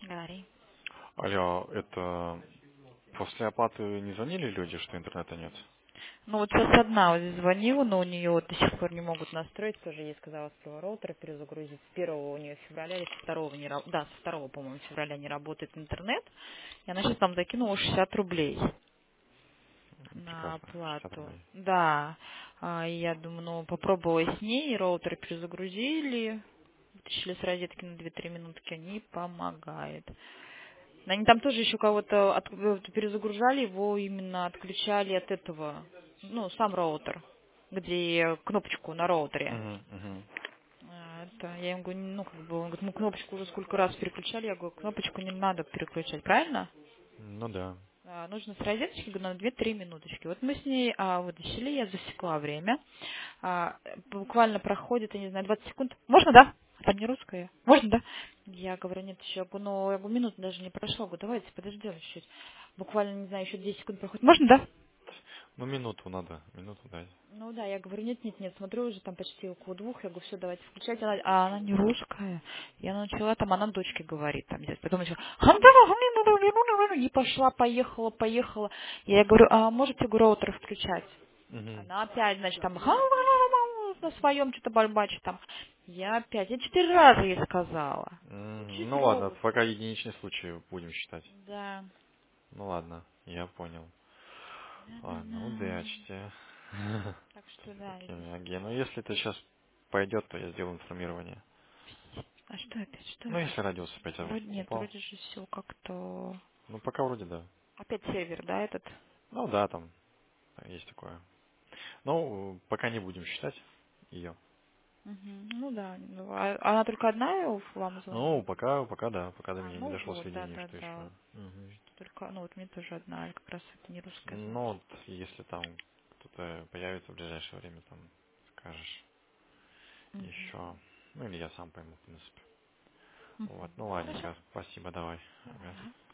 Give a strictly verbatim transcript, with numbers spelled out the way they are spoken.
Говори. Алло, это после оплаты не звонили люди, что интернета нет? Ну вот сейчас одна вот здесь звонила, но у нее вот до сих пор не могут настроить, тоже ей сказала с первого роутера перезагрузить. С первого у нее февраля или со второго не раб- да, со второго, по-моему, февраля не работает интернет. И она сейчас там закинула шестьдесят рублей на Прекрасно, шестьдесят оплату. рублей. Да. А, и я думаю, ну попробовала с ней, роутер перезагрузили, вытащили с розетки на две-три минутки, не помогает. Они там тоже еще кого-то от- э, перезагружали, его именно отключали от этого, ну, сам роутер, где кнопочку на роутере. Угу, угу. А, Это, я им говорю, ну, как бы, он говорит, мы кнопочку уже сколько раз переключали, я говорю, кнопочку не надо переключать, правильно? Ну да. А, нужно с розеточки, говорю, на две-три минуточки. Вот мы с ней а, вытащили, я засекла время. А, буквально проходит, я не знаю, двадцать секунд. Можно, да? Там не русская. Можно, да? Я говорю, нет, еще, я говорю, ну, я говорю, минут даже не прошло. Говорю, давайте подождем чуть-чуть. Буквально, не знаю, еще десять секунд проходит. Можно, да? Ну минуту надо, минуту дать. Ну да, я говорю, нет, нет, нет, смотрю уже там почти около двух, я говорю, все, давайте включать, она, а она не русская. Я начала там, она дочке говорит там здесь, потом начала, и пошла, поехала, поехала. Я ей говорю, а можете, говорю, роутер включать? Угу. Она опять, значит, там на своем что-то бальбачит там. Я опять, я четыре раза ей сказала. Ну ладно, Четыре. это пока единичный случай будем считать. Да. Ну ладно, я понял. Ладно, Да-да-да. удачи тебе. Так что С да, такими извините. аге. Ну если это сейчас пойдет, то я сделаю информирование. А что опять, что Ну опять? если радиус опять Вроде нет, упал. вроде же все как-то... Ну пока вроде да. Опять сервер, да, этот? Ну да, там есть такое. Ну, пока не будем считать ее. Мгм. Ну да. Ну, а она только одна и вам Ну, звонила? пока, пока да, пока до А, меня не ну дошло вот, сведения, что да-да-да. еще. Вот Мгм. только, ну вот мне тоже одна, как раз это не русская, Ну, значит. вот, если там кто-то появится в ближайшее время, там скажешь Мгм. еще. Ну, или я сам пойму, в принципе. Вот, Мгм. ну Хорошо. ладненько, спасибо, давай. Ага. Давай, ага.